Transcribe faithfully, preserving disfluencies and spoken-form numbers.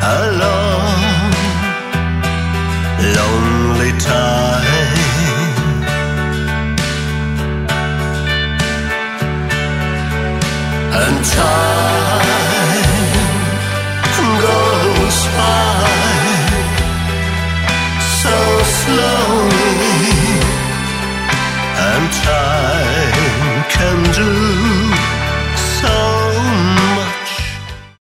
a long, lonely time. And time goes by so slowly, and time